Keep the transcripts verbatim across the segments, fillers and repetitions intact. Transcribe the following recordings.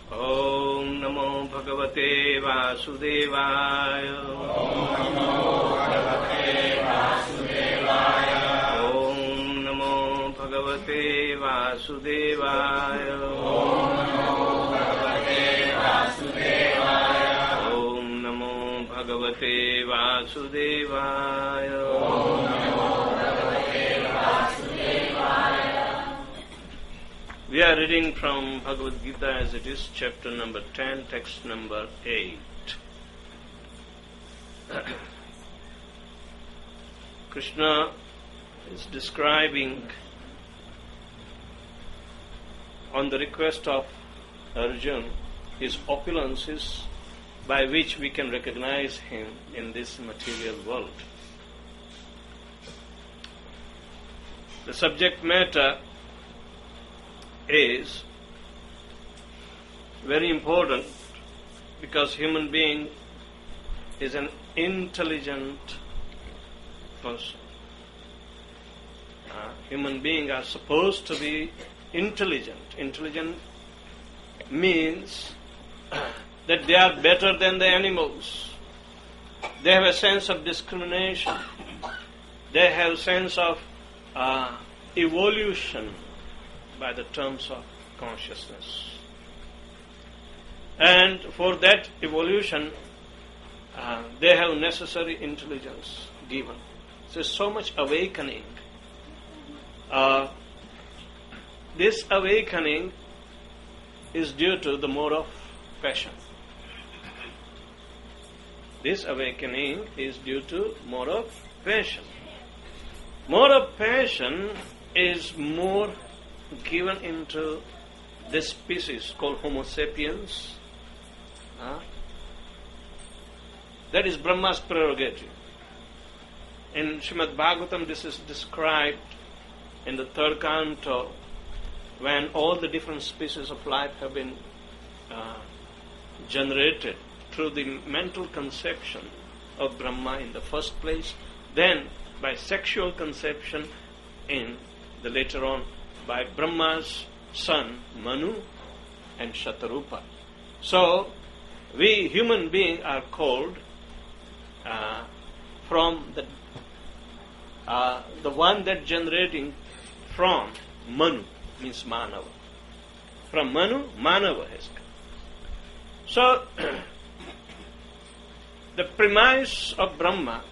Om Namo Bhagavate Vasudevaya. Om Namo Bhagavate Vasudevaya. Om Namo Bhagavate Vasudevaya. Om Namo Bhagavate Vasudevaya. Om Namo Bhagavate Vasudevaya. Om Namo Bhagavate Vasudevaya. We are reading from Bhagavad Gita as it is, chapter number ten, text number eight. Krishna is describing, on the request of Arjuna, his opulences by which we can recognize him in this material world. The subject matter is very important because human being is an intelligent person. Uh, human beings are supposed to be intelligent. Intelligent means that they are better than the animals. They have a sense of discrimination. They have a sense of uh, evolution by the terms of consciousness. And for that evolution, uh, they have necessary intelligence given. So so much awakening. Uh, this awakening is due to the mode of passion. This awakening is due to mode of passion. Mode of passion is more given into this species called Homo sapiens. Uh, that is Brahma's prerogative. In Srimad Bhagavatam, this is described in the third canto when all the different species of life have been uh, generated through the mental conception of Brahma in the first place, then by sexual conception in the later on by Brahma's son Manu and Shatarupa. So we human beings are called uh, from the uh, the one that generating from Manu means Manava. From Manu, Manava has come. So the premise of Brahma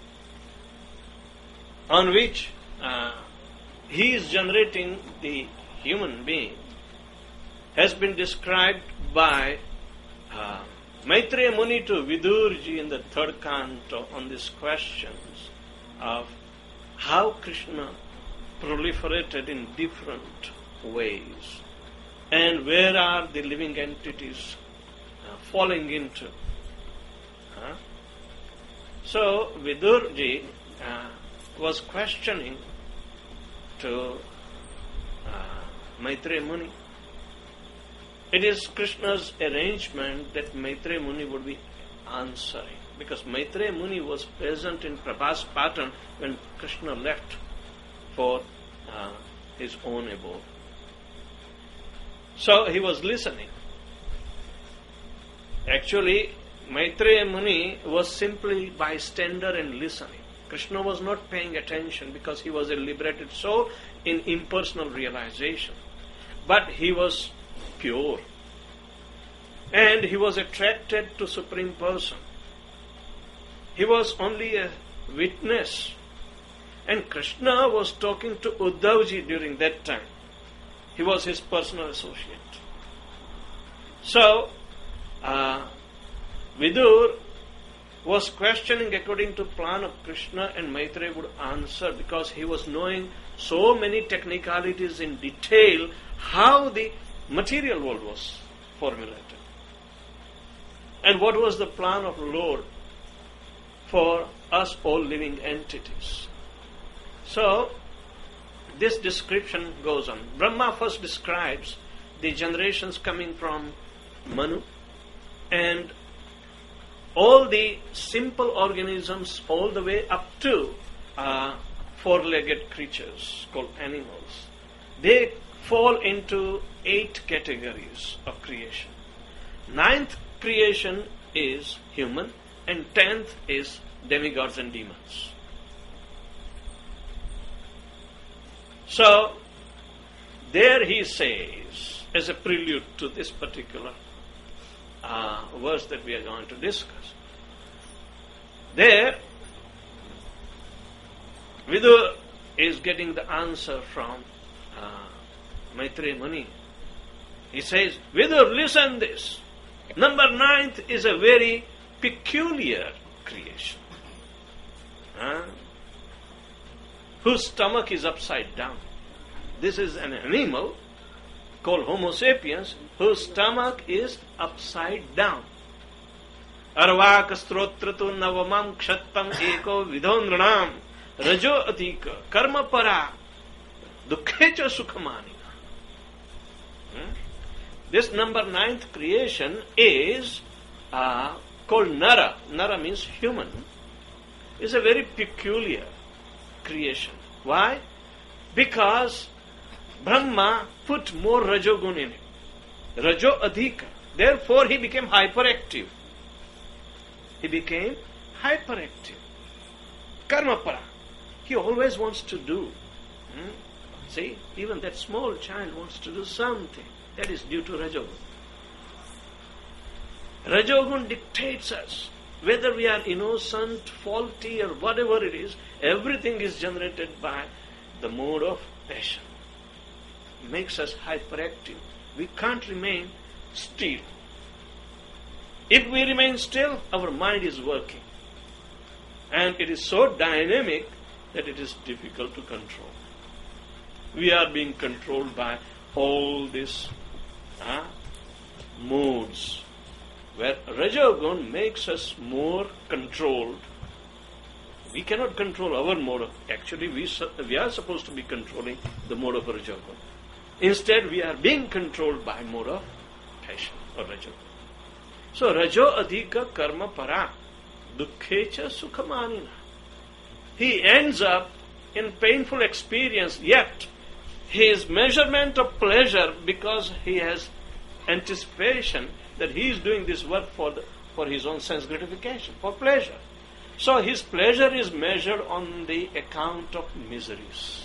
on which uh, he is generating the human being has been described by uh, Maitreya Muni to Vidurji in the third canto on these questions of how Krishna proliferated in different ways and where are the living entities uh, falling into. Huh? So Vidurji uh, was questioning to uh, Maitreya Muni. It is Krishna's arrangement that Maitreya Muni would be answering, because Maitreya Muni was present in Prabhas Patan when Krishna left for uh, his own abode. So he was listening. Actually, Maitreya Muni was simply bystander and listening. Krishna was not paying attention because he was a liberated soul in impersonal realization. But he was pure. And he was attracted to Supreme Person. He was only a witness. And Krishna was talking to Uddhavji during that time. He was his personal associate. So, uh, Vidur was questioning according to plan of Krishna, and Maitreya would answer because he was knowing so many technicalities in detail how the material world was formulated. And what was the plan of the Lord for us all living entities. So, this description goes on. Brahma first describes the generations coming from Manu and all the simple organisms all the way up to uh, four-legged creatures called animals. They fall into eight categories of creation. ninth creation is human, and tenth is demigods and demons. So, there he says, as a prelude to this particular uh, verse that we are going to discuss, there, Vidur is getting the answer from uh, Maitreya Muni. He says, Vidur, listen this. Number ninth is a very peculiar creation. Huh? Whose stomach is upside down. This is an animal called Homo sapiens whose stomach is upside down. Arvak strotratu navamam kshattam eko vidondranam rajo adhika karma para dukhecha sukhamani. Hmm? This number ninth creation is uh, called Nara. Nara means human. It's a very peculiar creation. Why? Because Brahma put more Rajogun in it. Rajo Adhika. Therefore he became hyperactive. He became hyperactive. Karma para. He always wants to do. Hmm? See, even that small child wants to do something. That is due to Rajogun. Rajogun dictates us. Whether we are innocent, faulty, or whatever it is, everything is generated by the mode of passion. It makes us hyperactive. We can't remain still. If we remain still, our mind is working. And it is so dynamic that it is difficult to control. We are being controlled by all these uh, modes, where Rajogun makes us more controlled. We cannot control our mode of... Actually, we, we are supposed to be controlling the mode of Rajogun. Instead, we are being controlled by mode of passion or Rajogun. So, Rajo Adhika Karma Para Dukkhecha Sukhamanina. He ends up in painful experience, yet his measurement of pleasure, because he has anticipation that he is doing this work for the, for his own sense gratification, for pleasure. So his pleasure is measured on the account of miseries.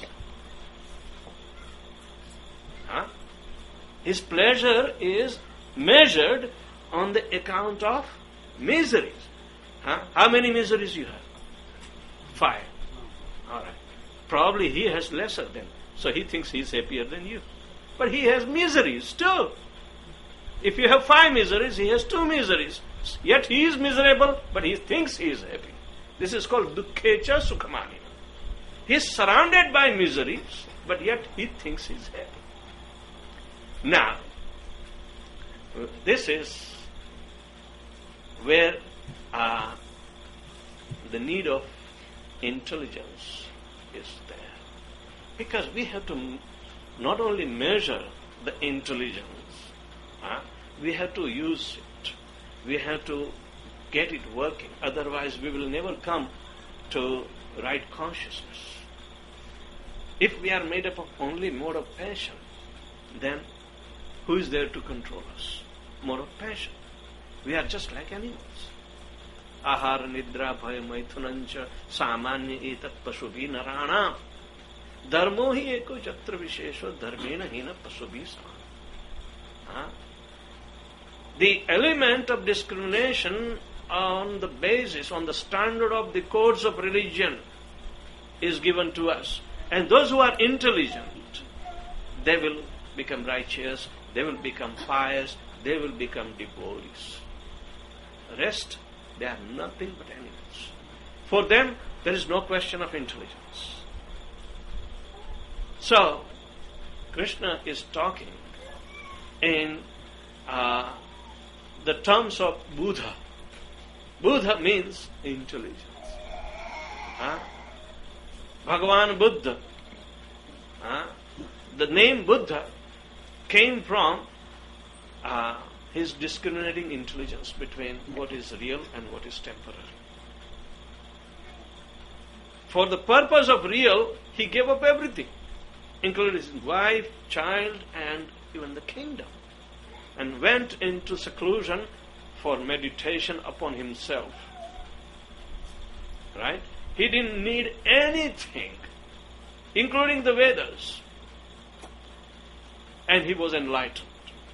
Huh? His pleasure is measured on the account of miseries. Huh? How many miseries you have? Five. All right. Probably he has lesser than, so he thinks he is happier than you. But he has miseries too. If you have five miseries, he has two miseries. Yet he is miserable, but he thinks he is happy. This is called dukkhecha sukhamanina. He is surrounded by miseries, but yet he thinks he is happy. Now, this is where uh, the need of intelligence is there. Because we have to not only measure the intelligence, uh, we have to use it. We have to get it working. Otherwise, we will never come to right consciousness. If we are made up of only mode of passion, then who is there to control us? Mode of passion. We are just like animals. Ahara nidra bhaya maithunancha samanya etat pasubhi narana dharmo hi eko jatra vishesho dharmena hina pasubhi sama. The element of discrimination on the basis, on the standard of the codes of religion is given to us. And those who are intelligent, they will become righteous, they will become pious, they will become devotees. The rest, they are nothing but animals. For them, there is no question of intelligence. So, Krishna is talking in uh, the terms of Buddha. Buddha means intelligence. Huh? Bhagavan Buddha. Huh? The name Buddha came from uh, his discriminating intelligence between what is real and what is temporary. For the purpose of real, he gave up everything, including his wife, child, and even the kingdom. and went into seclusion for meditation upon himself. Right? He didn't need anything, including the Vedas. And he was enlightened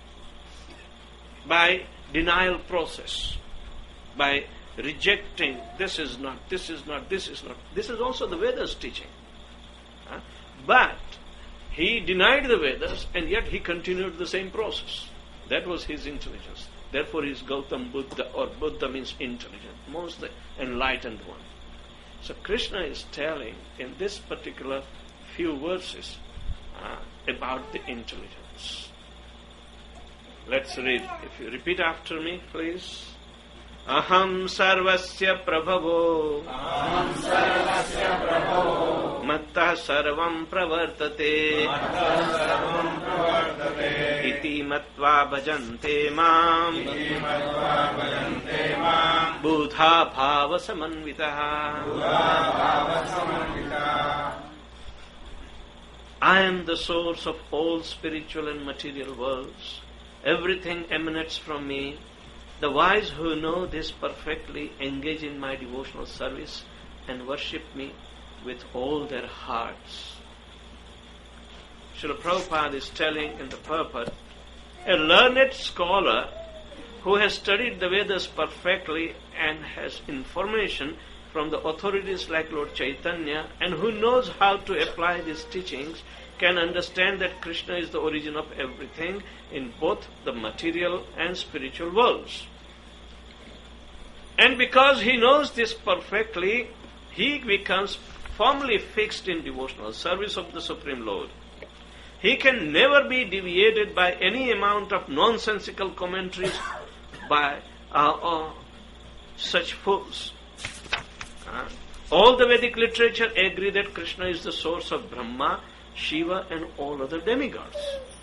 by denial process, by rejecting this is not, this is not, this is not. This is also the Vedas teaching. Huh? But he denied the Vedas and yet he continued the same process. That was his intelligence. Therefore he is Gautam Buddha, or Buddha means intelligent, most enlightened one. So Krishna is telling in this particular few verses uh, about the intelligence. Let's read. If you repeat after me, please. Aham sarvasya prabhavo Aham sarvasya prabhavo Matta sarvam pravartate Matta sarvam pravartate Iti matva bhajante mam Iti matva bhajante mam Buddha bhava samanvitaha Buddha bhava samanvitaha. I am the source of all spiritual and material worlds. Everything emanates from me. The wise who know this perfectly engage in my devotional service and worship me with all their hearts. Srila Prabhupada is telling in the purport, a learned scholar who has studied the Vedas perfectly and has information from the authorities like Lord Chaitanya and who knows how to apply these teachings can understand that Krishna is the origin of everything in both the material and spiritual worlds. And because he knows this perfectly, he becomes firmly fixed in devotional service of the Supreme Lord. He can never be deviated by any amount of nonsensical commentaries by uh, uh, such fools. Uh, all the Vedic literature agree that Krishna is the source of Brahma, Shiva and all other demigods.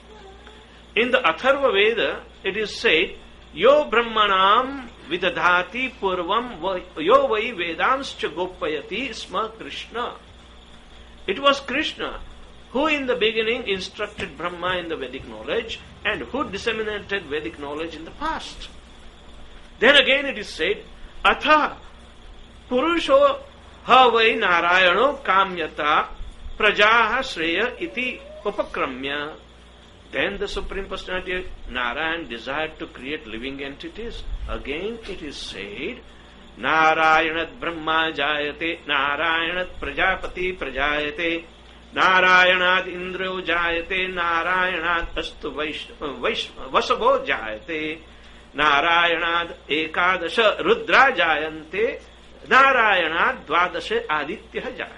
In the Atharva Veda, it is said, Yo Brahmanam vidadhati purvam yo vai vedanscha gopayati sma Krishna. It was Krishna who in the beginning instructed Brahma in the Vedic knowledge and who disseminated Vedic knowledge in the past. Then again it is said, Atha purusho ha vai narayano kamyata prajaha shreya iti upakramya. Then the Supreme Personality of Narayan desired to create living entities. Again it is said, Narayanat Brahma jayate, Narayanat Prajapati prajayate, Narayanat Indro jayate, Narayanat Astu Vasavo jayate, Narayanat Ekadasha Rudra jayante, Narayanat Dvadasha Aditya jayate.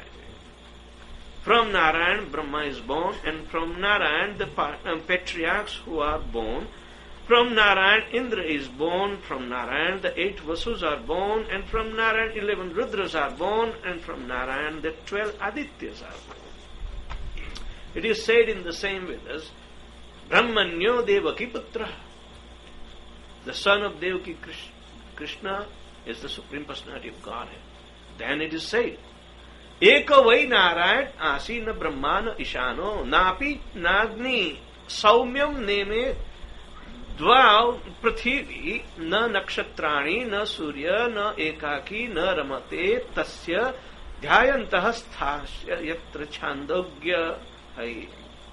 From Narayan, Brahma is born, and from Narayan, the patriarchs who are born. From Narayan, Indra is born. From Narayan, the eight Vasus are born, and from Narayan, eleven Rudras are born, and from Narayan, the twelve Adityas are born. It is said in the same Vedas, Brahmanyo Devaki Putra. The son of Devaki Krishna is the Supreme Personality of Godhead. Then it is said, Eko vai Narayan asina brahmana ishano napi nagni saumyam neme dvav prithivi na nakshatrani na surya na ekaki na ramate tasya dhyayantah sthasya yatra chandogya hai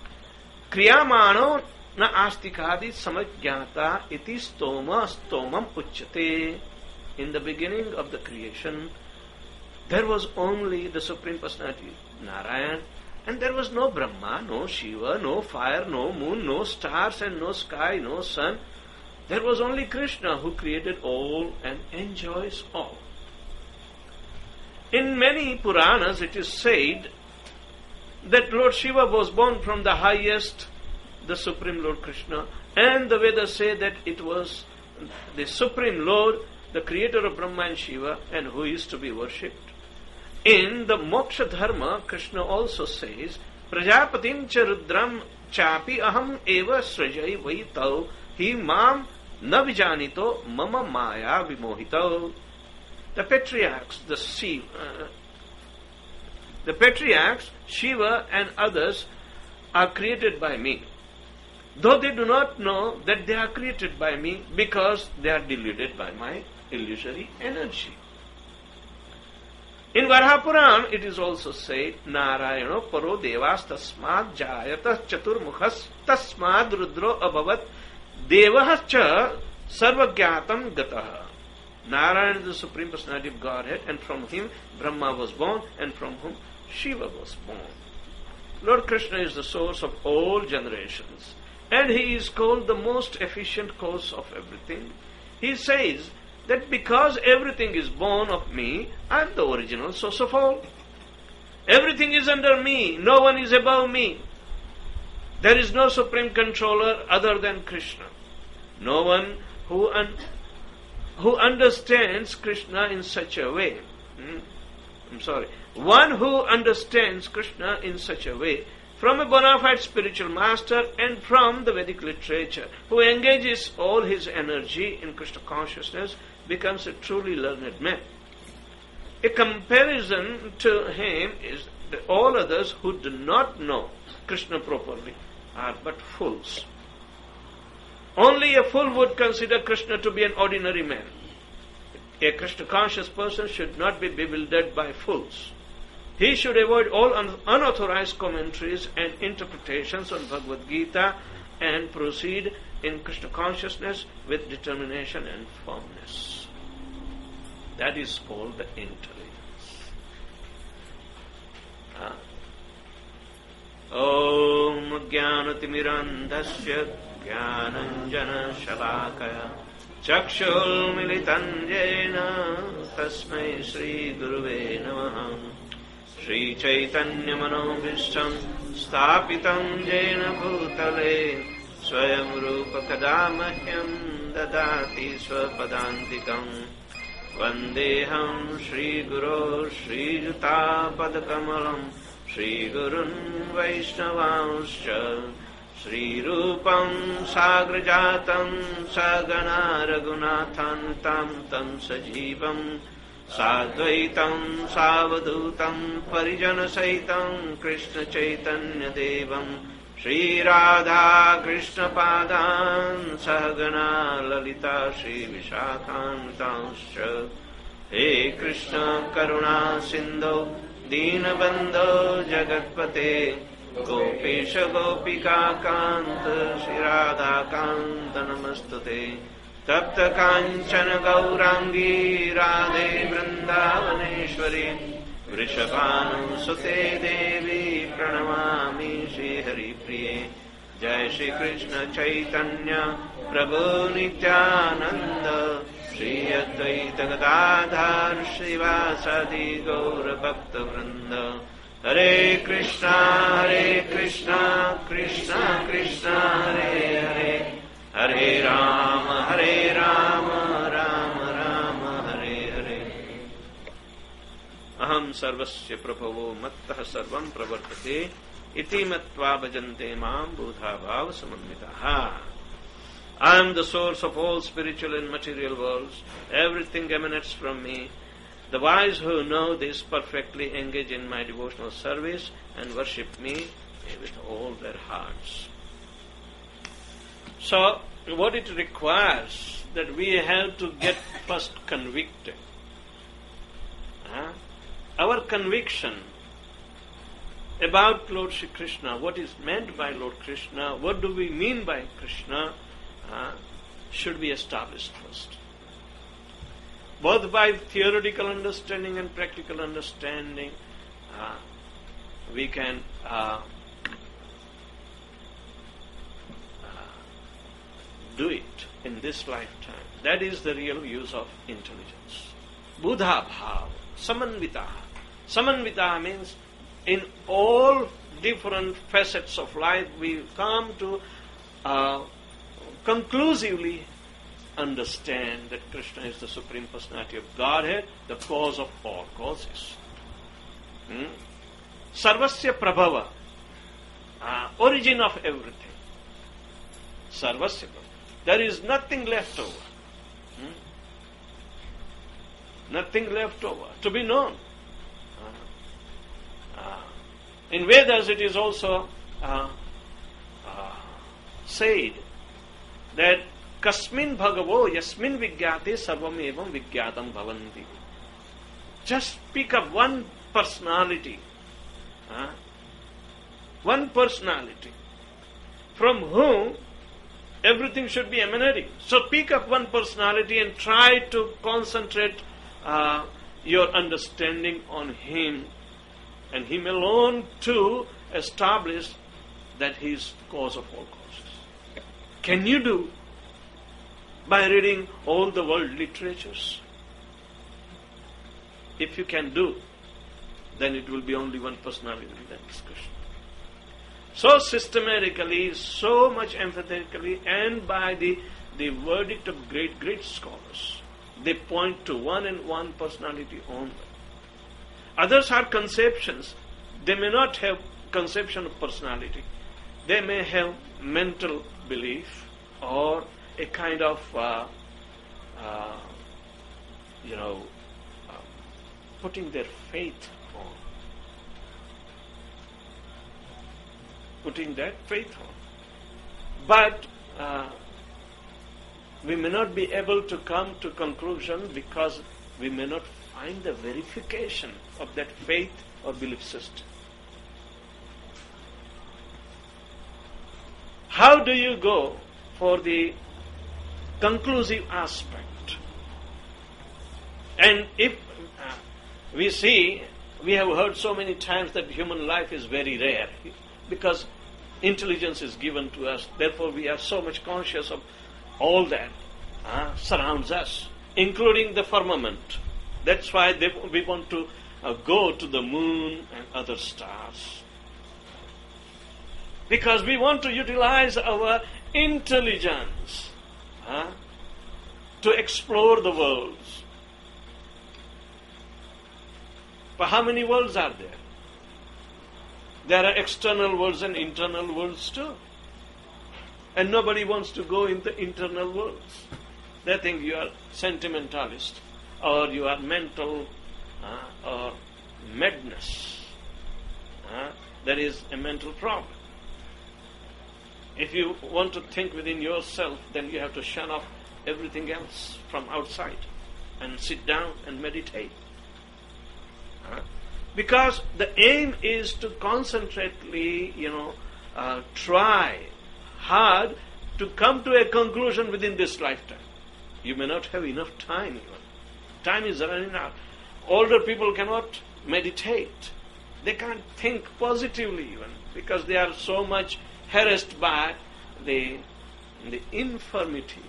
kriyamano na astikadi samajnata iti stoma stomam uchyate. In the beginning of the creation, there was only the Supreme Personality, Narayan, and there was no Brahma, no Shiva, no fire, no moon, no stars and no sky, no sun. There was only Krishna who created all and enjoys all. In many Puranas it is said that Lord Shiva was born from the highest, the Supreme Lord Krishna, and the Vedas say that it was the Supreme Lord, the creator of Brahma and Shiva, and who is to be worshipped. In the Moksha Dharma, Krishna also says, Prajapatim cha rudram chapi aham eva srajai vaitau hi mam na vijanito mama maya vimohitau. The patriarchs, the Shiva, uh, the patriarchs, Shiva and others are created by me. though they do not know that they are created by me because they are deluded by my illusory energy. In Varaha Puran, it is also said, Narayano paro devas tasmad jayata chaturmukhas tasmad rudro abhavat devah cha sarvagyatam gataha. Narayana is the Supreme Personality of Godhead, and from him Brahma was born, and from whom Shiva was born. Lord Krishna is the source of all generations, and he is called the most efficient cause of everything. He says that because everything is born of me, I am the original source of all. Everything is under me, no one is above me. There is no supreme controller other than Krishna. No one who un- who understands Krishna in such a way. Hmm? I'm sorry. One who understands Krishna in such a way, from a bona fide spiritual master and from the Vedic literature, who engages all his energy in Krishna consciousness, becomes a truly learned man. A comparison to him is that all others who do not know Krishna properly are but fools. Only a fool would consider Krishna to be an ordinary man. A Krishna conscious person should not be bewildered by fools. He should avoid all un- unauthorized commentaries and interpretations on Bhagavad Gita and proceed in Krishna consciousness with determination and firmness. That is called the intelligence. Ah. Om Jnanatimirandhasya Jnananjana Shalakaya Chakshul Militan Jena Tasmai Shri Guruve Namaha Shri Chaitanya Manobhishtam Stapitam Jena Bhutale Swayam Rupa Kadamahyam Dadati Swapadantikam Vandeham Shri Guru Shri Juta Padakamalam Shri Gurun Vaishnavanscha Shri Rupam Sagrajatam Sagana Raghunathantam Tam Sajivam Sadvaitam Savadutam Parijana Saitam Krishna Chaitanya Devam Shri Radha Krishna Padan Sahagana Lalita Shri Vishakhantanscha He Krishna Karuna Sindhu Deenabandho Jagatpate Gopesha Gopika Kanta Shri Radha Kanta Namastute Tapta Kanchana Gaurangi Radhe Vrindavaneshwari Vrishabhanu Sute Devi Pranamami Shri Hari Priye Jai Shri Krishna Chaitanya Prabhu Nityananda Shri Advaita Gadadhar Srivasadi Gaura Bhakta Vrinda Hare Krishna Hare Krishna Krishna Krishna Hare Hare Hare Rama Hare Rama Rama Rama Hare Hare Aham sarvasya prabhavo mattah sarvam pravartate iti matva bhajante mam buddha bhava samannitaha. I am the source of all spiritual and material worlds. Everything emanates from me. The wise who know this perfectly engage in my devotional service and worship me with all their hearts. So, what it requires that we have to get first convicted. Huh? Our conviction about Lord Shri Krishna, what is meant by Lord Krishna, what do we mean by Krishna, uh, should be established first. Both by theoretical understanding and practical understanding, uh, we can uh, uh, do it in this lifetime. That is the real use of intelligence. Buddha bhav, samanvita. Samanvita means in all different facets of life we come to uh, conclusively understand that Krishna is the Supreme Personality of Godhead, the cause of all causes. Hmm? Sarvasya Prabhava, uh, origin of everything. Sarvasya Prabhava. There is nothing left over. Hmm? Nothing left over to be known. Uh, uh, in Vedas it is also uh, uh, said that Kasmin Bhagavo Yasmin Vigyate Sarvam Evam Vigyatam Bhavanti. Just pick up one personality. Huh? One personality from whom everything should be emanating. So pick up one personality and try to concentrate uh, your understanding on him, and him alone to establish that he is cause of all causes. Can you do by reading all the world literatures? If you can do, then it will be only one personality in that discussion. So systematically, so much emphatically, and by the, the verdict of great, great scholars, they point to one and one personality only. Others are conceptions. They may not have conception of personality. They may have mental belief or a kind of, uh, uh, you know, uh, putting their faith on. Putting that faith on. But uh, we may not be able to come to conclusion because we may not find the verification of that faith or belief system. How do you go for the conclusive aspect? And if uh, we see, we have heard so many times that human life is very rare because intelligence is given to us, therefore we are so much conscious of all that uh, surrounds us, including the firmament. That's why they, we want to uh, go to the moon and other stars. Because we want to utilize our intelligence uh, to explore the worlds. But how many worlds are there? There are external worlds and internal worlds too. And nobody wants to go in the internal worlds. They think you are sentimentalist, or you are mental, uh, or madness. Uh, there is a mental problem. If you want to think within yourself, then you have to shun off everything else from outside and sit down and meditate. Uh, because the aim is to concentrately, you know, uh, try hard to come to a conclusion within this lifetime. You may not have enough time even. Time is running out. Older people cannot meditate. They can't think positively even because they are so much harassed by the, the infirmity.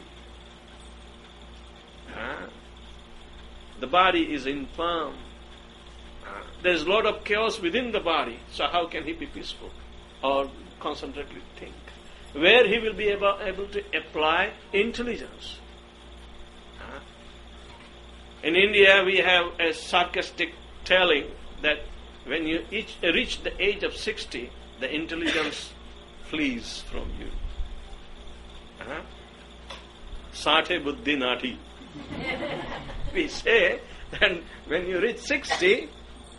Uh, the body is infirm. Uh, there is a lot of chaos within the body. So how can he be peaceful or concentrately think? Where he will be able, able to apply intelligence. Uh, in India we have a sarcastic telling that when you each, reach the age of sixty, the intelligence flees from you. Uh-huh. Sathe buddhi nati. We say that when you reach sixty,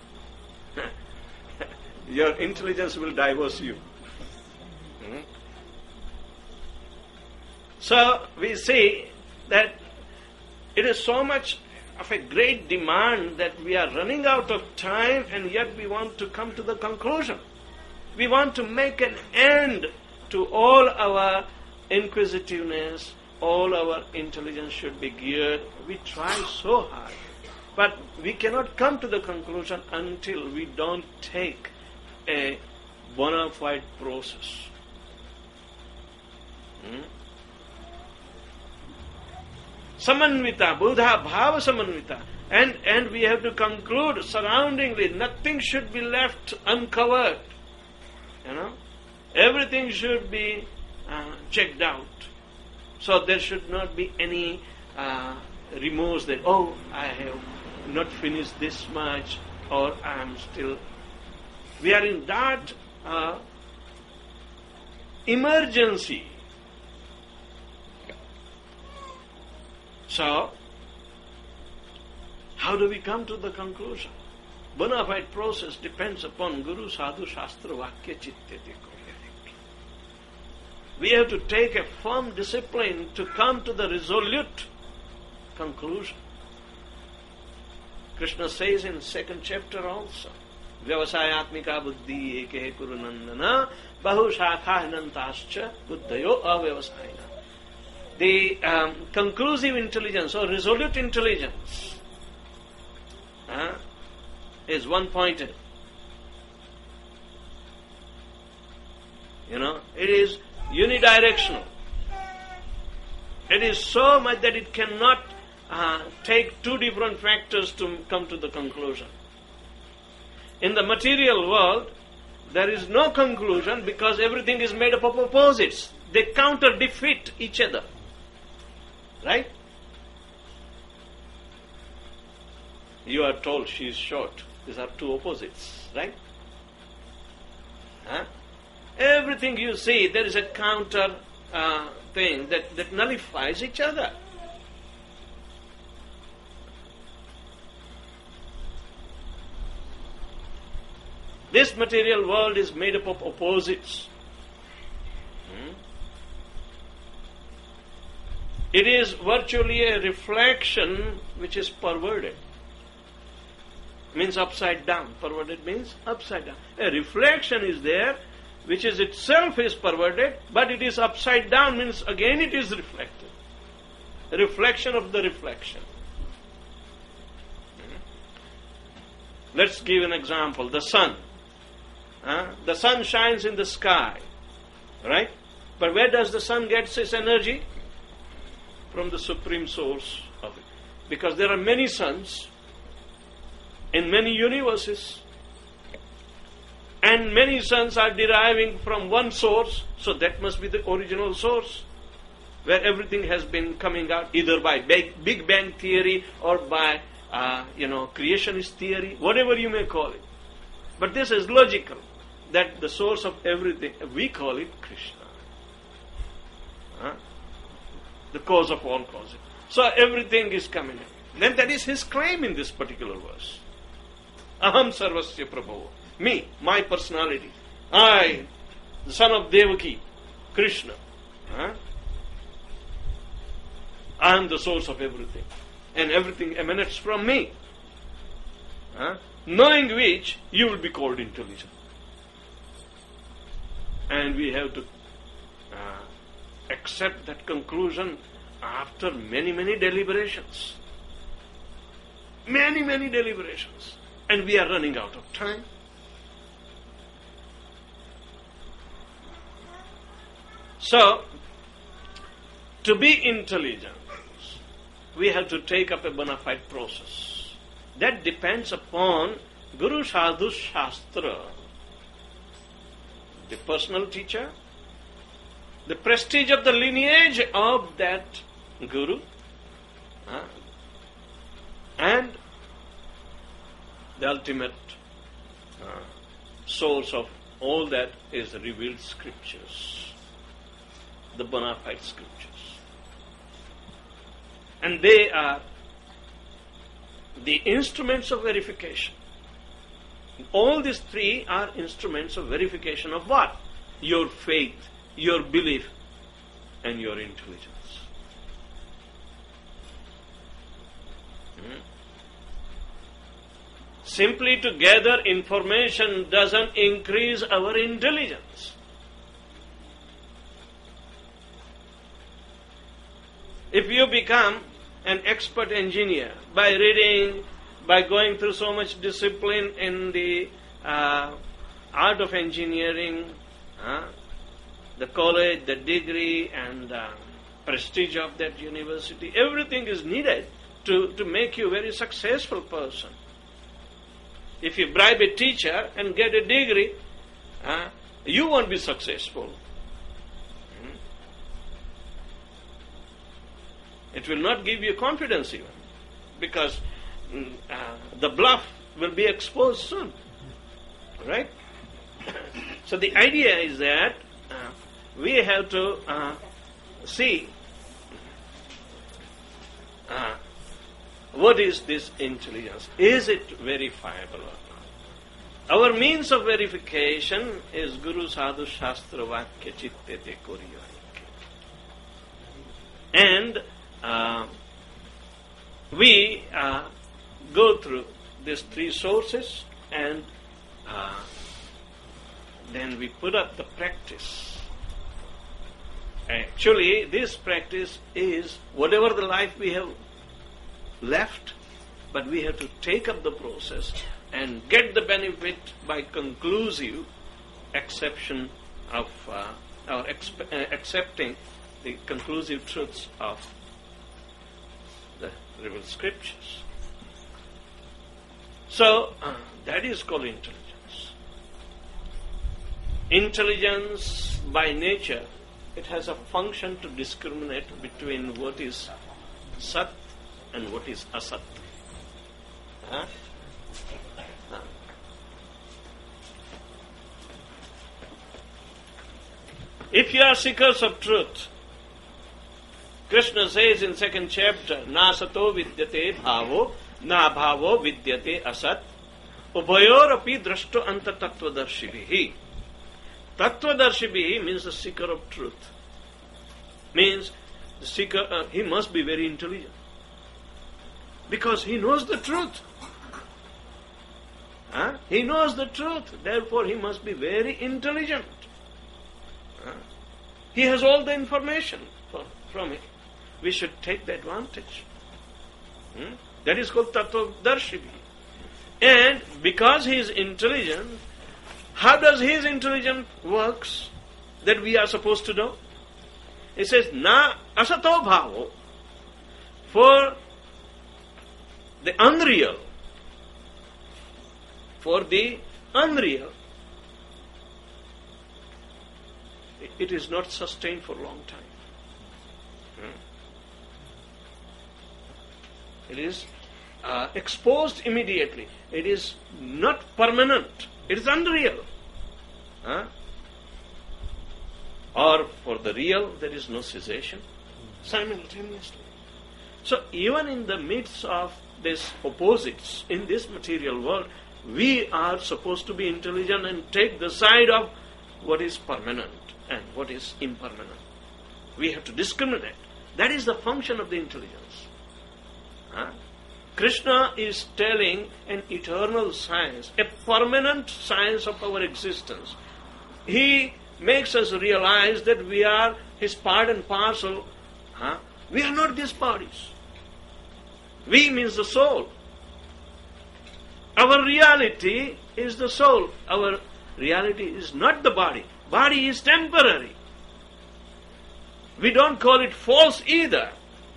your intelligence will divorce you. Hmm? So we see that it is so much of a great demand that we are running out of time, and yet we want to come to the conclusion. We want to make an end to all our inquisitiveness, all our intelligence should be geared. We try so hard, but we cannot come to the conclusion until we don't take a bona fide process. Hmm? Samanvita, Buddha Bhava Samanvita. And, and we have to conclude surroundingly, nothing should be left uncovered. You know, everything should be uh, checked out. So there should not be any uh, remorse that, oh, I have not finished this much, or I am still. We are in that uh, emergency. So, how do we come to the conclusion? Bona fide process depends upon Guru, Sadhu, Shastra, Vakya, Chitte, We have to take a firm discipline to come to the resolute conclusion. Krishna says in second chapter also, Vyavasayatmika buddhi eke kuru nandana bahu shakha hinantascha buddhayo avyavasayana. The um, conclusive intelligence or resolute intelligence uh, is one-pointed. You know, it is unidirectional. It is so much that it cannot uh, take two different factors to come to the conclusion. In the material world, there is no conclusion because everything is made up of opposites. They counter defeat each other. Right? You are told she is short. These are two opposites. Right? Huh? Everything you see, there is a counter uh, thing that, that nullifies each other. This material world is made up of opposites. Hmm? It is virtually a reflection which is perverted. Means upside down. Perverted means upside down. A reflection is there which is itself is perverted, but it is upside down, means again it is reflected. A reflection of the reflection. Hmm? Let's give an example. The sun. Uh, the sun shines in the sky, right? But where does the sun get its energy? From the supreme source of it. Because there are many suns in many universes, and many suns are deriving from one source, so that must be the original source, where everything has been coming out either by Big, Big Bang theory or by, uh, you know, creationist theory, whatever you may call it. But this is logical, that the source of everything, we call it Krishna. Huh? The cause of all causes. So everything is coming in. Then that is his claim in this particular verse. Aham sarvasya prabhava. Me, my personality. I, the son of Devaki, Krishna. Huh? I am the source of everything. And everything emanates from me. Huh? Knowing which, you will be called intelligent. And we have to uh, accept that conclusion after many, many deliberations. Many, many deliberations. And we are running out of time. So, to be intelligent, we have to take up a bona fide process. That depends upon Guru Sadhu Shastra, the personal teacher, the prestige of the lineage of that Guru, uh, and the ultimate uh, source of all that is the revealed scriptures, the bona fide scriptures. And they are the instruments of verification. All these three are instruments of verification of what? Your faith, your belief, and your intelligence. Hmm? Simply to gather information doesn't increase our intelligence. If you become an expert engineer by reading, by going through so much discipline in the uh, art of engineering, uh, the college, the degree, and the prestige of that university, everything is needed to, to make you a very successful person. If you bribe a teacher and get a degree, uh, you won't be successful. Hmm? It will not give you confidence even, because uh, the bluff will be exposed soon. Right? So the idea is that uh, we have to uh, see uh, what is this intelligence? Is it verifiable or not? Our means of verification is Guru Sadhu Shastra Vakya Chittete Koriyai. And uh, we uh, go through these three sources, and uh, then we put up the practice. Actually, this practice is whatever the life we have left, but we have to take up the process and get the benefit by conclusive acceptation of uh, or exp- uh, accepting the conclusive truths of the revealed scriptures. So uh, that is called intelligence. Intelligence by nature, it has a function to discriminate between what is sat and what is asat. Huh? Huh. If you are seekers of truth, Krishna says in second chapter, na sato vidyate bhavo, na bhavo vidyate asat, ubayor api drashto anta tattvadarshibhihi. Tattvadarshibhihi means the seeker of truth. Means the seeker, uh, he must be very intelligent. Because he knows the truth. Huh? He knows the truth. Therefore he must be very intelligent. Huh? He has all the information for, from it. We should take the advantage. Hmm? That is called Tattvadarshibhi. And because he is intelligent, how does his intelligence works that we are supposed to know? It says, na asato bhavo, for the unreal, for the unreal, it is not sustained for a long time. Hmm. It is uh, exposed immediately. It is not permanent. It is unreal. Huh? Or for the real, there is no cessation simultaneously. So even in the midst of these opposites in this material world, we are supposed to be intelligent and take the side of what is permanent and what is impermanent. We have to discriminate. That is the function of the intelligence. Huh? Krishna is telling an eternal science, a permanent science of our existence. He makes us realize that we are his part and parcel. Huh? We are not these bodies. We means the soul. Our reality is the soul. Our reality is not the body. Body is temporary. We don't call it false either.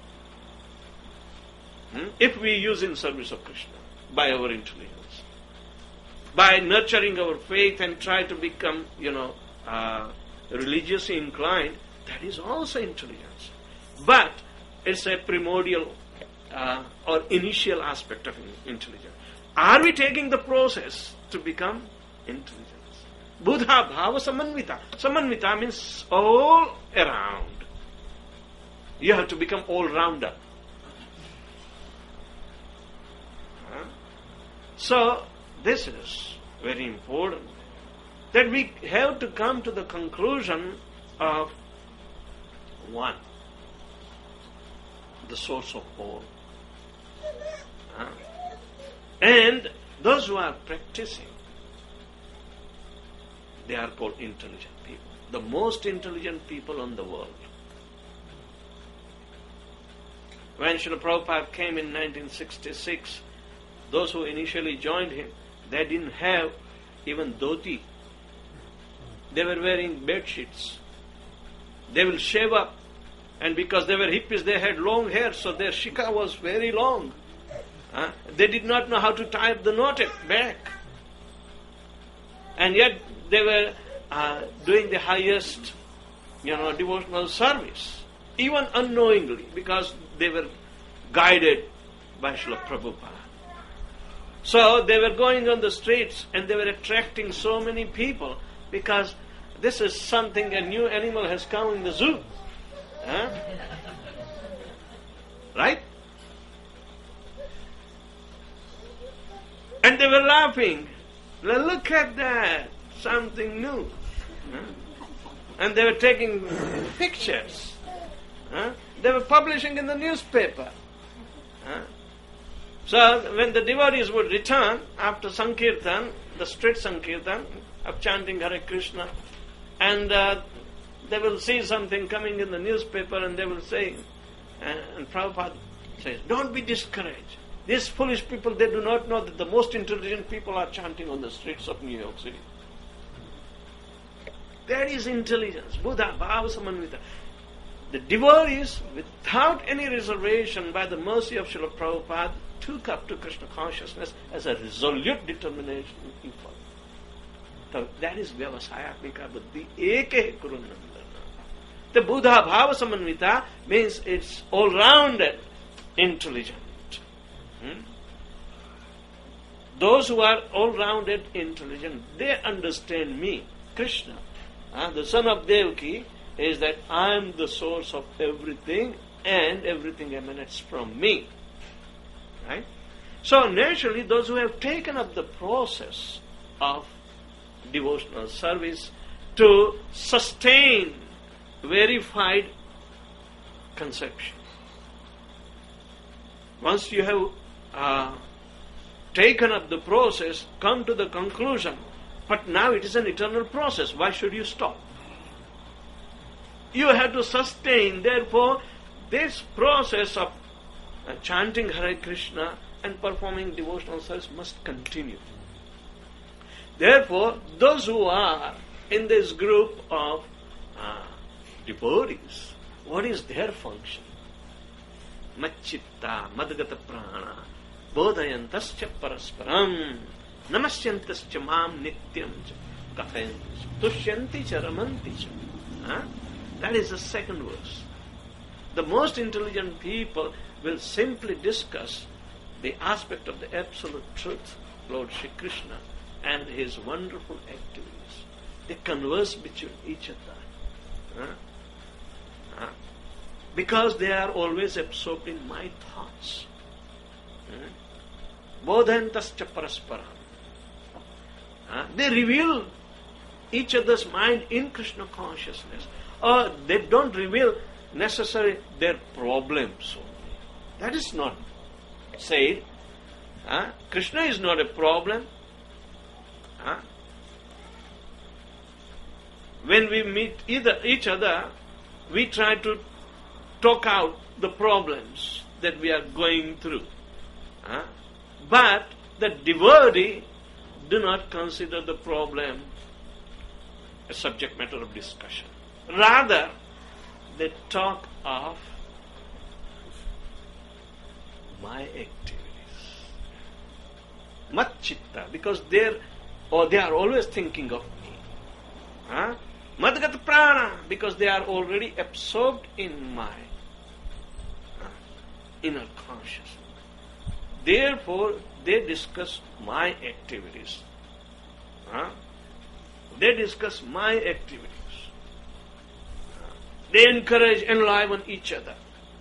Hmm? If we use in service of Krishna by our intelligence, by nurturing our faith and try to become, you know, uh, religiously inclined, that is also intelligence. But it's a primordial uh, or initial aspect of intelligence. Are we taking the process to become intelligence? Buddha bhava samanvita. Samanvita means all around. You have to become all-rounder. Huh? So, this is very important. That we have to come to the conclusion of one, the source of all. Huh? And those who are practicing, they are called intelligent people. The most intelligent people on the world. When Srila Prabhupada came in nineteen sixty-six, those who initially joined him, they didn't have even dhoti. They were wearing bed sheets. They will shave up. And because they were hippies, they had long hair, so their shika was very long. Uh, they did not know how to tie up the knot back. And yet they were uh, doing the highest, you know, devotional service, even unknowingly, because they were guided by Srila Prabhupada. So they were going on the streets and they were attracting so many people because this is something, a new animal has come in the zoo. Huh? Right? And they were laughing. Now look at that, something new. Huh? And they were taking pictures. Huh? They were publishing in the newspaper. Huh? So when the devotees would return after Sankirtan, the street Sankirtan of chanting Hare Krishna, and uh, they will see something coming in the newspaper and they will say, uh, and Prabhupada says, don't be discouraged. These foolish people, they do not know that the most intelligent people are chanting on the streets of New York City. That is intelligence. Buddha, Bhava Samanvita. The devotees, without any reservation, by the mercy of Srila Prabhupada, took up to Krishna consciousness as a resolute determination in people. So that is Vyavasayatmika Buddhi Eke Kurunandana. The Buddha Bhava Samanvita means it's all-rounded intelligent. Hmm? Those who are all-rounded intelligent, they understand me, Krishna. Uh, the son of Devaki is that I am the source of everything and everything emanates from me. Right? So naturally, those who have taken up the process of devotional service to sustain verified conception. Once you have uh, taken up the process, come to the conclusion, but now it is an eternal process, why should you stop? You have to sustain, therefore, this process of uh, chanting Hare Krishna and performing devotional service must continue. Therefore, those who are in this group of uh, devotees, what is their function? Macchitta, madgata prana, bodhayantascha parasparam, namasyantascha mam nityam cha, kathayantascha, tushyanti cha ramanti cha. Huh? That is the second verse. The most intelligent people will simply discuss the aspect of the absolute truth, Lord Shri Krishna, and his wonderful activities. They converse between each other. Huh? Huh? Because they are always absorbed in my thoughts. Bodhantascha parasparam. Huh? They reveal each other's mind in Krishna consciousness. Or they don't reveal necessarily their problems only. That is not said. Huh? Krishna is not a problem. Huh? When we meet either each other, we try to talk out the problems that we are going through. Huh? But the devotee do not consider the problem a subject matter of discussion. Rather, they talk of my activities. Macchitta, because they're or they are always thinking of me. Huh? Madgata prana, because they are already absorbed in my uh, inner consciousness. Therefore, they discuss my activities. Huh? They discuss my activities. Uh, they encourage, enliven each other.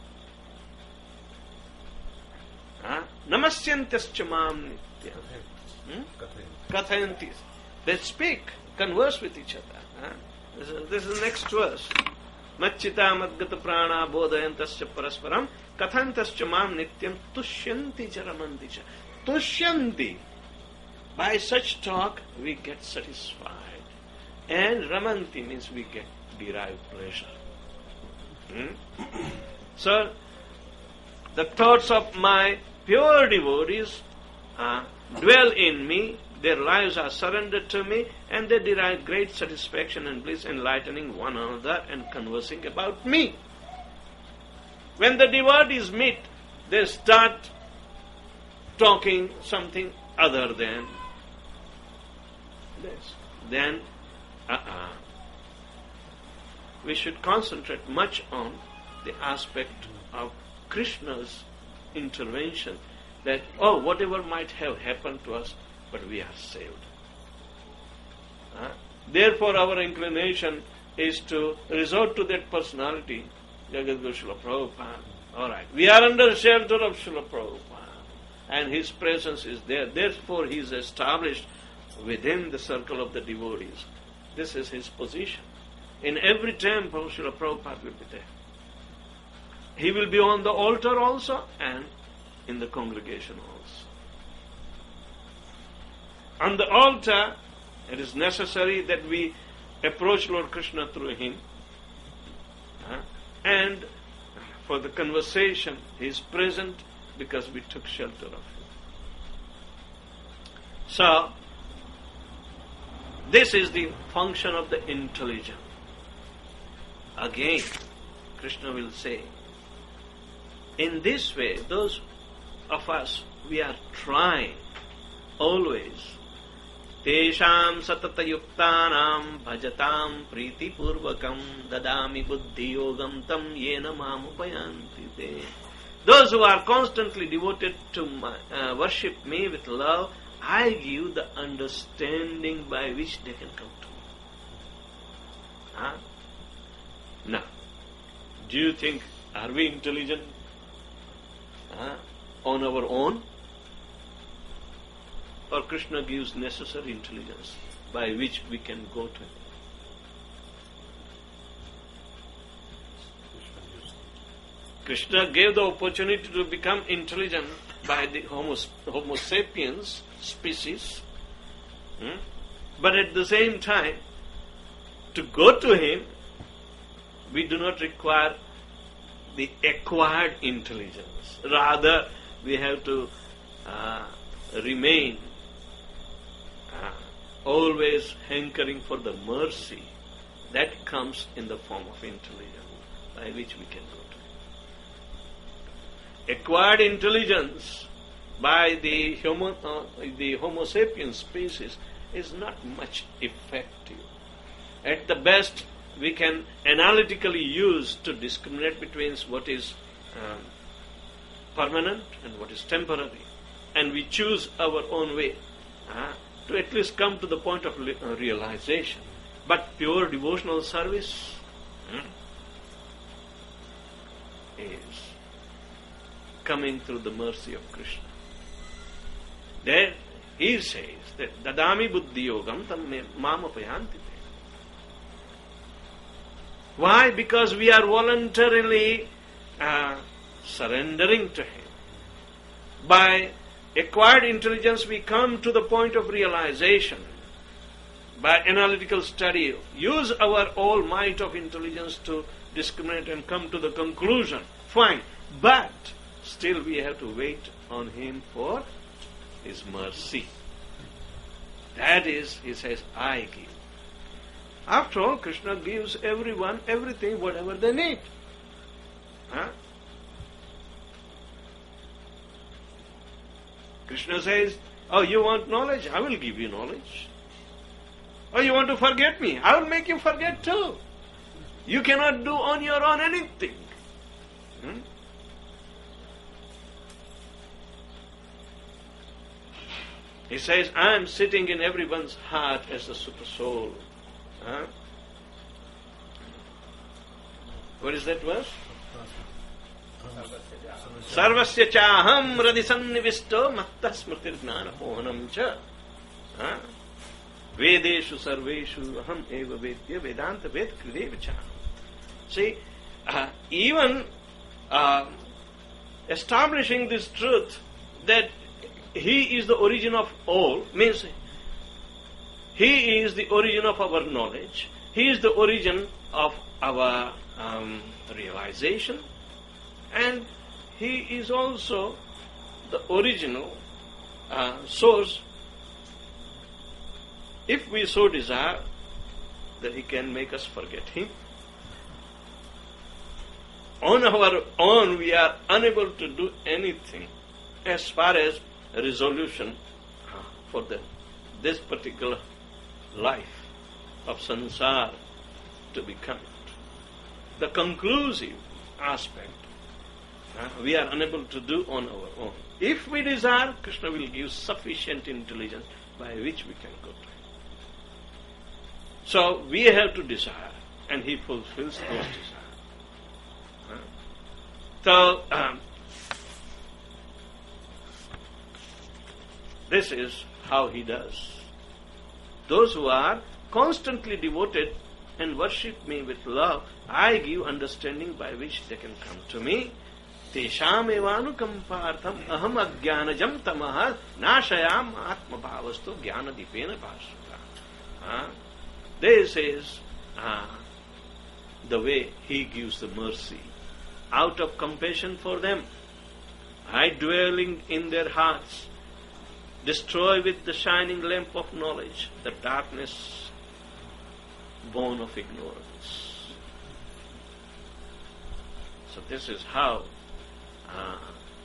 Huh? Namasyantascha mam nitya. Hmm? Kathayantis. They speak, converse with each other. Huh? This, is, this is the next verse. Macchita madgata prana bodhayantascha parasparam kathantascha mam nityam tushyanti cha ramanti cha. Tushyanti. By such talk we get satisfied. And ramanti means we get derived pleasure. Hmm? So, the thoughts of my pure devotees uh, dwell in me, their lives are surrendered to me, and they derive great satisfaction and bliss, enlightening one another and conversing about me. When the devotees meet, they start talking something other than this. Then, uh-uh. we should concentrate much on the aspect of Krishna's intervention, that, oh, whatever might have happened to us, but we are saved. Uh, therefore, our inclination is to resort to that personality, Jagadguru Srila Prabhupada. All right, we are under shelter of Srila Prabhupada, and his presence is there. Therefore, he is established within the circle of the devotees. This is his position. In every temple, Srila Prabhupada will be there. he will be on the altar also and in the congregation also. On the altar, it is necessary that we approach Lord Krishna through him. Uh, and for the conversation, he is present because we took shelter of him. So, this is the function of the intelligence. Again, Krishna will say, in this way, those of us, we are trying always. Tesham satatayuktanam bhajatam priti purvakam dadami buddhi yogam tam yena mamupayanti te. Those who are constantly devoted to my, uh, worship me with love, I give the understanding by which they can come to me. Huh? Now, do you think, are we intelligent huh, on our own? Or Krishna gives necessary intelligence by which we can go to him? Krishna gave the opportunity to become intelligent by the Homo, homo sapiens species. Hmm? But at the same time, to go to him, we do not require the acquired intelligence. Rather, we have to uh, remain uh, always hankering for the mercy that comes in the form of intelligence by which we can go to him. Acquired intelligence by the Homo, uh, the Homo sapiens species is not much effective. At the best, we can analytically use to discriminate between what is um, permanent and what is temporary. And we choose our own way uh, to at least come to the point of li- uh, realization. But pure devotional service hmm, is coming through the mercy of Krishna. There he says that dadami buddhi yogam tam mamapayanti. Why? Because we are voluntarily uh, surrendering to him. By acquired intelligence, we come to the point of realization. By analytical study, use our all might of intelligence to discriminate and come to the conclusion. Fine. But still we have to wait on him for his mercy. That is, he says, I give. After all, Krishna gives everyone everything, whatever they need. Huh? Krishna says, oh, you want knowledge? I will give you knowledge. Oh, you want to forget me? I will make you forget too. You cannot do on your own anything. Hmm? He says, I am sitting in everyone's heart as the super soul. Huh? What is that verse? Sarvasya chaham radhisannivisto matta smritir jnana pohanam cha. Vedeshu sarveshu aham eva vedya vedanta ved krideva cha. See, uh, even uh, establishing this truth that he is the origin of all means he is the origin of our knowledge. He is the origin of our um, realization. And he is also the original uh, source. If we so desire, that he can make us forget him. On our own, we are unable to do anything as far as a resolution for the, this particular life of samsara to be coming. The conclusive aspect uh, we are unable to do on our own. If we desire, Krishna will give sufficient intelligence by which we can go to him. So we have to desire, and he fulfills those desires. Uh, so um, this is how he does. Those who are constantly devoted and worship me with love, I give understanding by which they can come to me. Tesham evanukampartham aham ajnanajam tamah nashayam atmabhavastu jnanadipena bhasvata. This is uh, the way he gives the mercy. Out of compassion for them, I dwelling in their hearts, destroy with the shining lamp of knowledge the darkness born of ignorance. So this is how uh,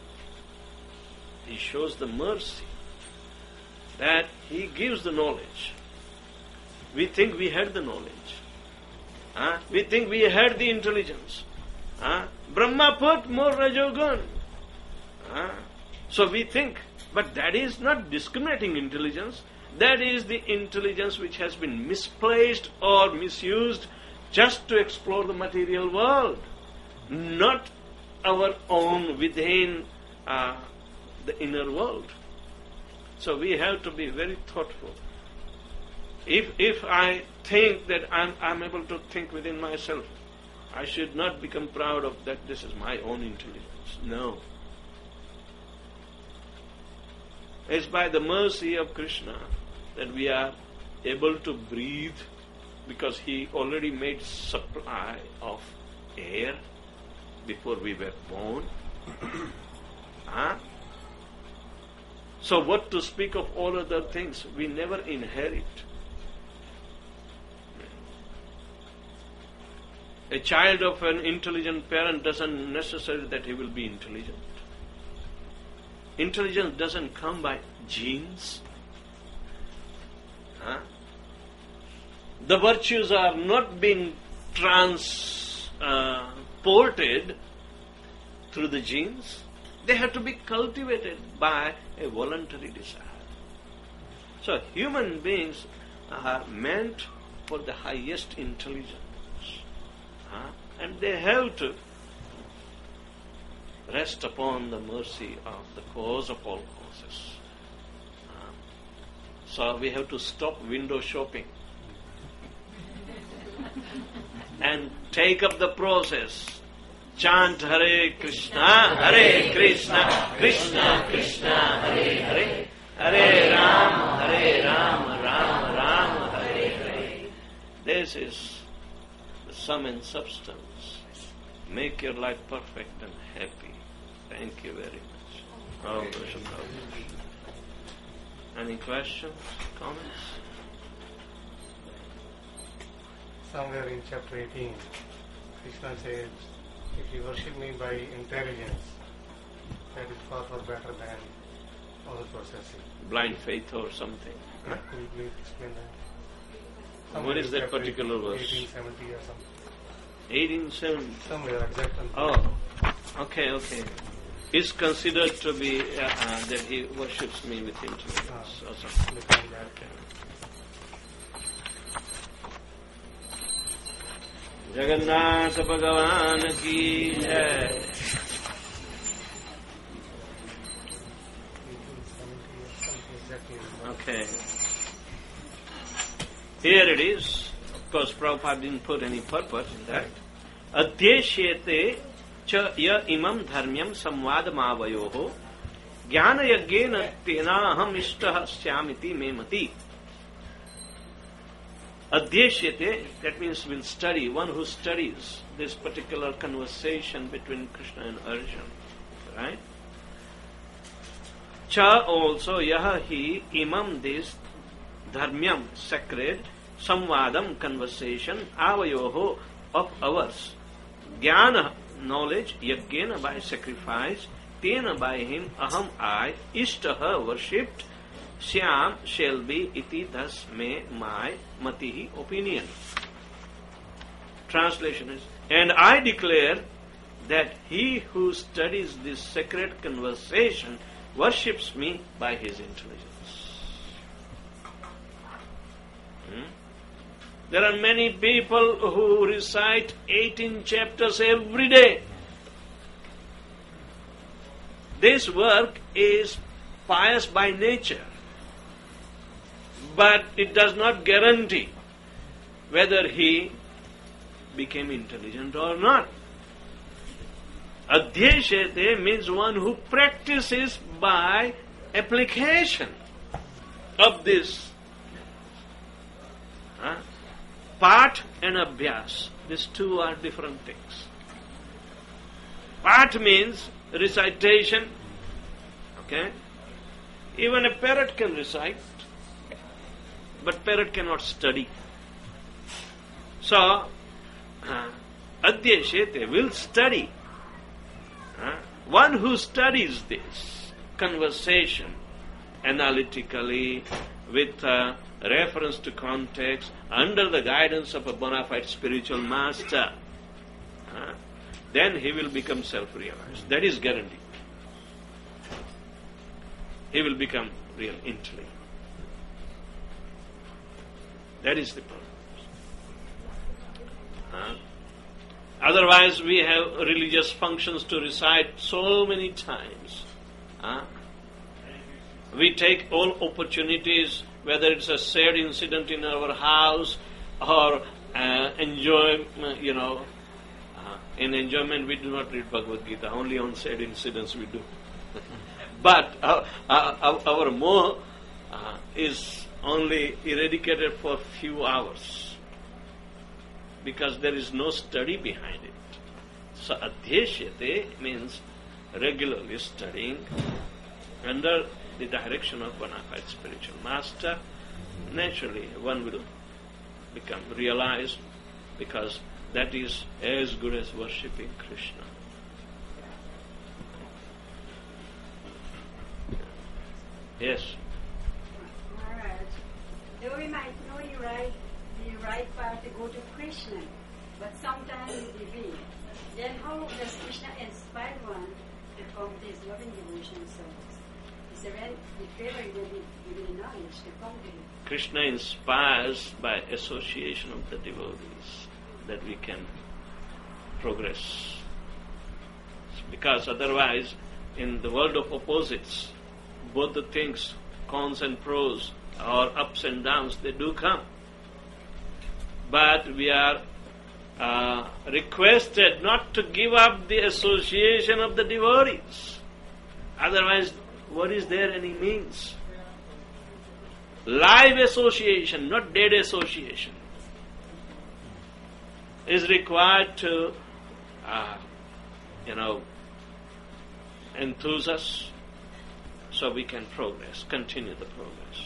he shows the mercy, that he gives the knowledge. We think we had the knowledge. Uh, we think we had the intelligence. Uh, Brahma put more Rajogun. Uh, so we think, but that is not discriminating intelligence. That is the intelligence which has been misplaced or misused just to explore the material world, not our own within uh, the inner world. So we have to be very thoughtful. If if I think that I'm, I'm able to think within myself, I should not become proud of that this is my own intelligence. No. It's by the mercy of Krishna that we are able to breathe, because he already made supply of air before we were born. huh? So what to speak of all other things? We never inherit. A child of an intelligent parent doesn't necessarily that he will be intelligent. Intelligence doesn't come by genes. Huh? The virtues are not being transported uh, through the genes. They have to be cultivated by a voluntary desire. So human beings are meant for the highest intelligence. Huh? And they have to rest upon the mercy of the cause of all causes. Uh, so we have to stop window shopping and take up the process. Chant Hare Krishna, Hare Krishna, Krishna Krishna, Hare Hare, Hare Ram, Hare Ram, Ram Ram, Hare Hare. This is the sum and substance. Make your life perfect and happy. Thank you very much. Oh, any questions, comments? Somewhere in chapter eighteen, Krishna says, if you worship me by intelligence, that is far, far better than all processing. Blind faith or something. Huh? Could you please explain that? Somewhere what is that particular verse? eighteen seventy or something. eighteen seventy. Somewhere, exactly. Oh, okay, okay. Is considered to be uh, uh, that he worships me with intelligence or something. Okay. Jagannath Bhagavan ki jai. Okay. Here it is. Of course, Prabhupada didn't put any purpose in that. Adhyeshyate cha ya imam dharmyam samvadamavayoho jnana yagyena tenaham ishtah syamiti me mati. Adhyeshyate, that means will study, one who studies this particular conversation between Krishna and Arjuna. Right? Cha also yaha hi imam this dharmyam, sacred, samvadam, conversation, avayoho, of ours, jnana, knowledge, yajnana, by sacrifice, tena, by him, aham, I, ishtaha, worshipped, syam, shall be, iti, thus, me, my, matihi, opinion. Translation is, and I declare that he who studies this sacred conversation worships me by his intelligence. Hmm? There are many people who recite eighteen chapters every day. This work is pious by nature, but it does not guarantee whether he became intelligent or not. Adhyeshate means one who practices by application of this. Huh? Path and abhyas, these two are different things. Path means recitation. Okay? Even a parrot can recite, but parrot cannot study. So, uh, Adhyeshate will study. Uh, one who studies this conversation analytically with uh, reference to context under the guidance of a bona fide spiritual master, uh, then he will become self-realized. That is guaranteed. He will become real intelligent. That is the purpose. Uh, otherwise, we have religious functions to recite so many times. Uh, we take all opportunities, whether it's a sad incident in our house or uh, enjoy, you know, uh, in enjoyment we do not read Bhagavad Gita, only on sad incidents we do. But our, our, our moh uh, is only eradicated for a few hours because there is no study behind it. So adhyeshyate means regularly studying under the direction of bona fide spiritual master. Naturally one will become realized because that is as good as worshipping Krishna. Yes. Maharaj, though we might know the right, the right path to go to Krishna, but sometimes we deviate. Then how does Krishna inspire one to come to his loving devotion service? Is there any favor he will be given knowledge to come to him? Krishna inspires by association of the devotees that we can progress. Because otherwise, in the world of opposites, both the things, cons and pros, or ups and downs, they do come. But we are uh, requested not to give up the association of the devotees. Otherwise, what is there any means? Live association, not dead association, is required to, uh, you know, enthuse us so we can progress, continue the progress.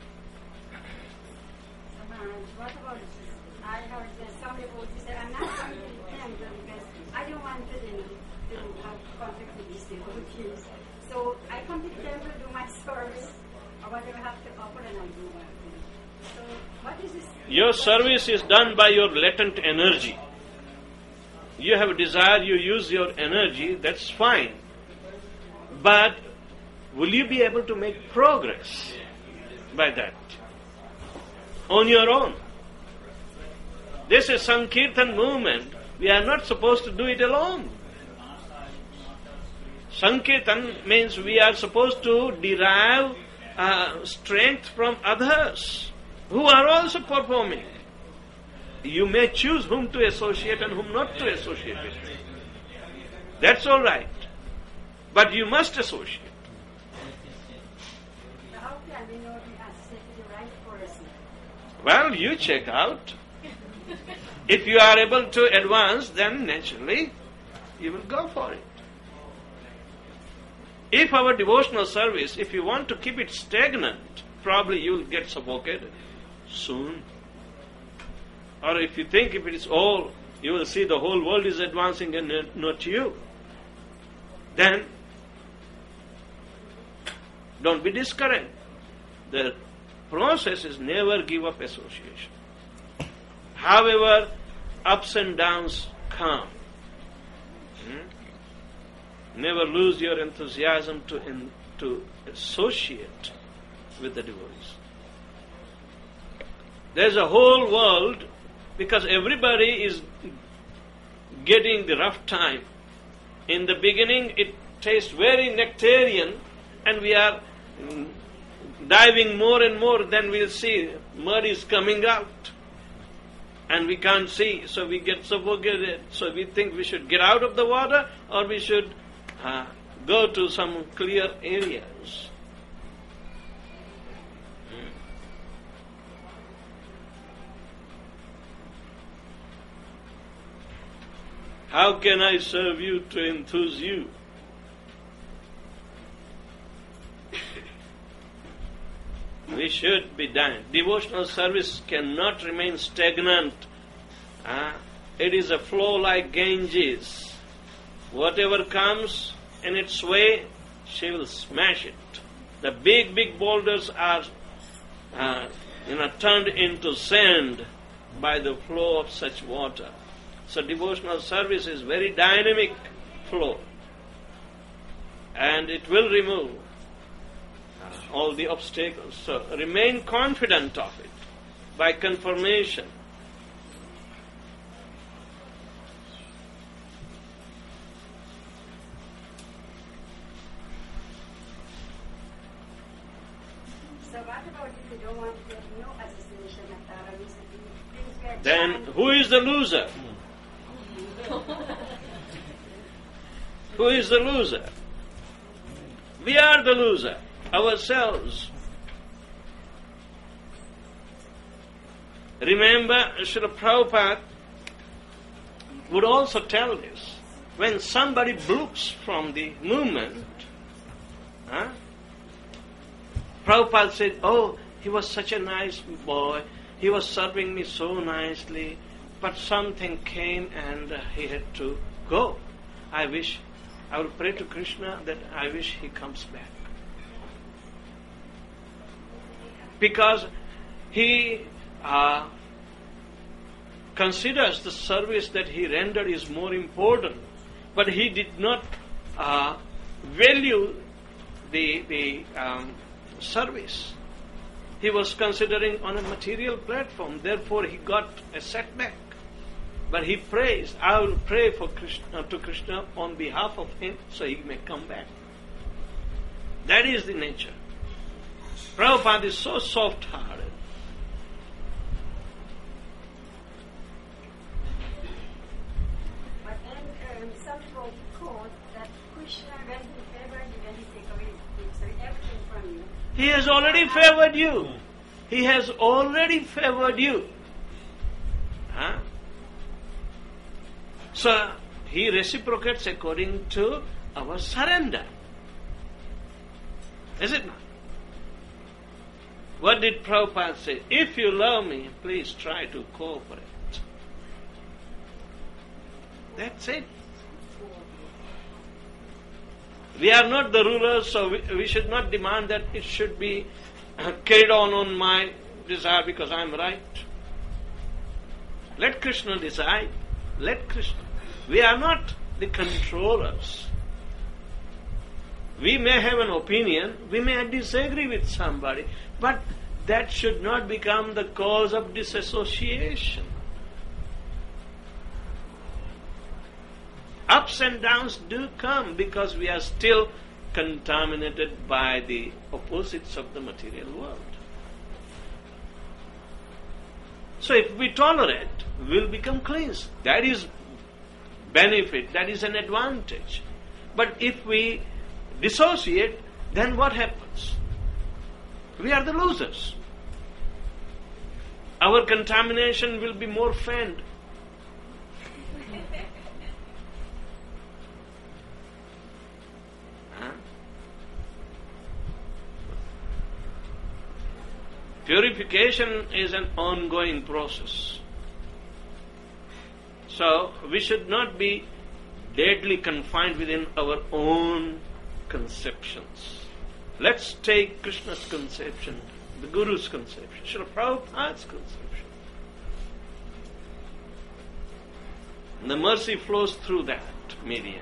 So Maharaj, what about this? I heard that some devotees say, I'm not coming to the temple because I don't want to, you know, to have conflict with these devotees. So I come to the temple, do my service, or whatever I have to offer, and I do my thing. So what is this? Your service is done by your latent energy. You have a desire, you use your energy, that's fine. But will you be able to make progress by that? On your own. This is Sankirtan movement. We are not supposed to do it alone. Sankirtan means we are supposed to derive uh, strength from others who are also performing. You may choose whom to associate and whom not to associate with. That's all right. But you must associate. So how can we know we associate with the right person? Well, you check out. If you are able to advance, then naturally you will go for it. If our devotional service, if you want to keep it stagnant, probably you will get suffocated soon. Or if you think if it is all, you will see the whole world is advancing and not you. Then, don't be discouraged. The process is never give up association. However, ups and downs come. Hmm? Never lose your enthusiasm to in, to associate with the devotees. There's a whole world, because everybody is getting the rough time. In the beginning, it tastes very nectarian, and we are diving more and more, then we'll see mud is coming out. and we can't see, so we get suffocated. So we think we should get out of the water, or we should uh, go to some clear areas. Hmm. How can I serve you to enthuse you? We should be done. Devotional service cannot remain stagnant. Uh, it is a flow like Ganges. Whatever comes in its way, she will smash it. The big, big boulders are uh, you know, turned into sand by the flow of such water. So devotional service is very dynamic flow. And it will remove all the obstacles. So remain confident of it by confirmation. So what about if you don't want to get no assassination at Taravih? Then who is the loser? Who is the loser? We are the loser. Ourselves. Remember, Srila Prabhupada would also tell this. When somebody blooks from the movement, huh? Prabhupada said, oh, he was such a nice boy, he was serving me so nicely, but something came and uh, he had to go. I wish, I will pray to Krishna that I wish he comes back. Because he uh, considers the service that he rendered is more important, but he did not uh, value the the um, service. He was considering on a material platform, therefore he got a setback. But he prays, I will pray for Krishna, to Krishna on behalf of him so he may come back. That is the nature. Prabhupada is so soft-hearted. But then um, some people quote that Krishna, when he favored you, when he take away so everything from you. He has already favored you. He has already favored you. Huh? So, he reciprocates according to our surrender. Is it not? What did Prabhupada say? If you love me, please try to cooperate. That's it. We are not the rulers, so we, we should not demand that it should be carried on on my desire because I am right. Let Krishna decide. Let Krishna. We are not the controllers. We may have an opinion, we may disagree with somebody, but that should not become the cause of disassociation. Ups and downs do come because we are still contaminated by the opposites of the material world. So if we tolerate, we'll become cleansed. That is benefit, that is an advantage. But if we dissociate, then what happens? We are the losers. Our contamination will be more fanned. Huh? Purification is an ongoing process. So, we should not be deadly confined within our own conceptions. Let's take Krishna's conception, the Guru's conception, Srila Prabhupada's conception. And the mercy flows through that medium.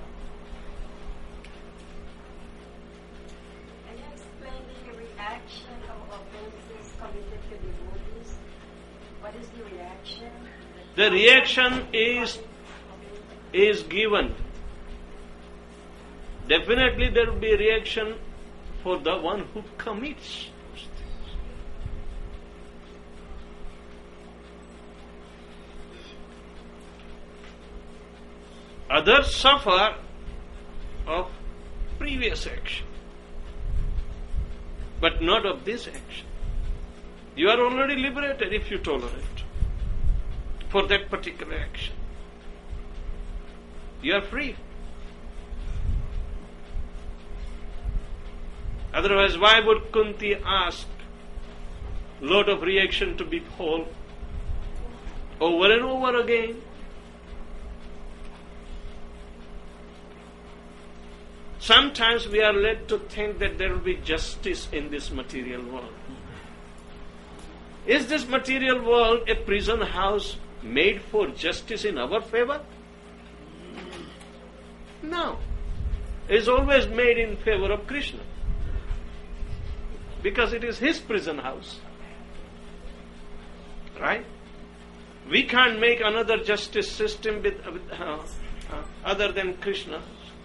Can you explain the reaction of offenses committed to devotees? What is the reaction? The reaction is is given. Definitely there will be a reaction for the one who commits those things. Others suffer of previous action, but not of this action. You are already liberated if you tolerate for that particular action. You are free. Otherwise, why would Kunti ask lot of reaction to be whole over and over again? Sometimes we are led to think that there will be justice in this material world. Is this material world a prison house made for justice in our favor? No. It is always made in favor of Krishna, because it is his prison house. Right? We can't make another justice system with, with uh, uh, other than Krishna.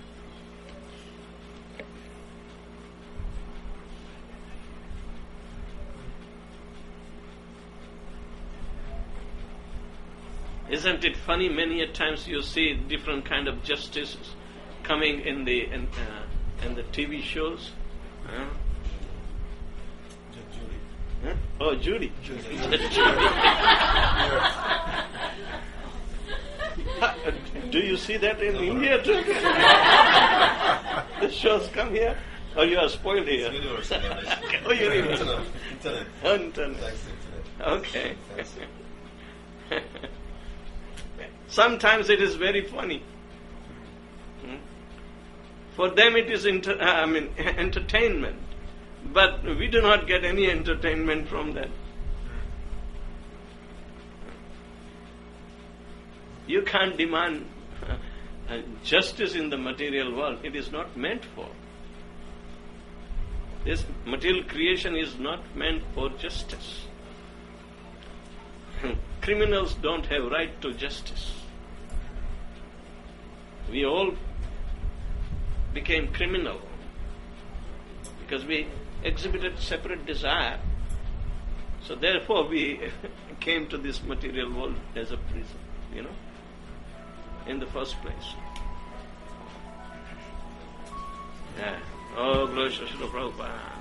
Isn't it funny? Many a times you see different kind of justices coming in the in, uh, in the T V shows. Huh? Judy. Huh? Oh, Judy. Judy. Do you see that in India too? The shows come here? Or you are spoiled here? It's universal knowledge. Oh, universal. Internet. Internet. Oh, internet. Thanks to internet. Okay. Thanks. Sometimes it is very funny. Hmm? For them it is inter- I mean entertainment, but we do not get any entertainment from that. You can't demand uh, justice in the material world. It is not meant for. This material creation is not meant for justice. Criminals don't have right to justice. We all became criminal because we exhibited separate desire. So therefore we came to this material world as a prison, you know, in the first place. Yeah. Oh, glory to Srila Prabhupada.